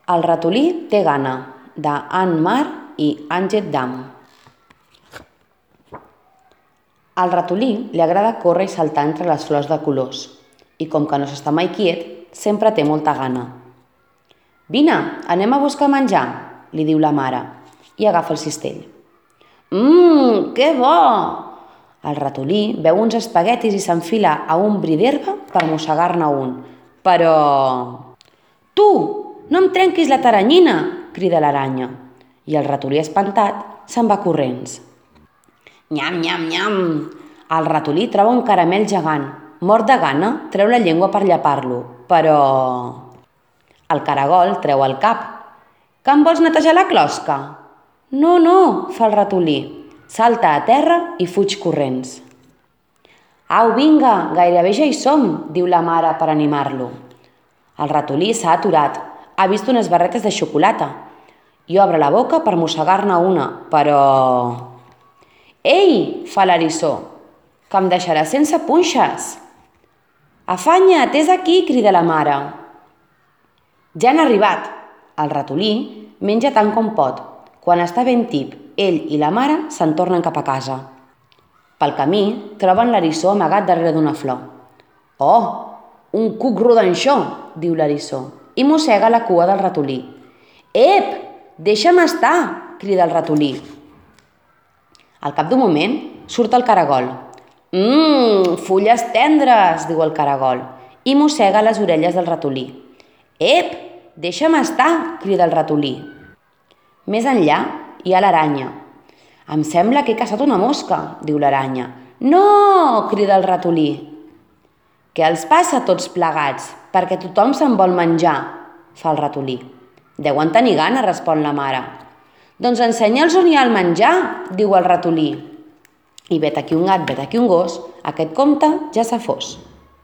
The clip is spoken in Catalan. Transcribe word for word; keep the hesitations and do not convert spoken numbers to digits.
El ratolí té gana, de Anne Mar i Anget Dam. Al ratolí li agrada córrer i saltar entre les flors de colors i com que no s'està mai quiet, sempre té molta gana. «Vine, anem a buscar menjar», li diu la mare i agafa el cistell. «Mmm, que bo!» El ratolí veu uns espaguetis i s'enfila a un bri d'herba per mossegar-ne un. Però... «Tu, no em trenquis la teranyina!», crida l'aranya. I el ratolí espantat se'n va corrents. Nyam, nyam, nyam! El ratolí troba un caramel gegant. Mort de gana, treu la llengua per llepar-lo, però... El caragol treu el cap. «Que em vols netejar la closca?» «No, no», fa el ratolí. Salta a terra i fuig corrents. «Au, vinga, gairebé ja hi som», diu la mare per animar-lo. El ratolí s'ha aturat, ha vist unes barretes de xocolata i obre la boca per mossegar-ne una, però... «Ei!», fa l'eriçó, «que em deixaràs sense punxes!» «Afanya't, és aquí!», crida la mare. Ja han arribat. El ratolí menja tant com pot. Quan està ben tip, ell i la mare se'n tornen cap a casa. Pel camí troben l'eriçó amagat darrere d'una flor. «Oh, un cuc rodanxó!», diu l'eriçó, i mossega la cua del ratolí. «Ep! Deixa'm estar!», crida el ratolí. Al cap d'un moment surt el caragol. «Mmm, fulles tendres!», diu el caragol, i mossega les orelles del ratolí. «Ep! Deixa'm estar!», crida el ratolí. Més enllà hi ha l'aranya. «Em sembla que he caçat una mosca», diu l'aranya. «No!», crida el ratolí. «Què els passa a tots plegats? Perquè tothom se'n vol menjar», fa el ratolí. «Deuen tenir gana», respon la mare. «Doncs ensenya'ls on hi ha el menjar», diu el ratolí. I vet aquí un gat, vet aquí un gos, aquest conte ja s'ha fos.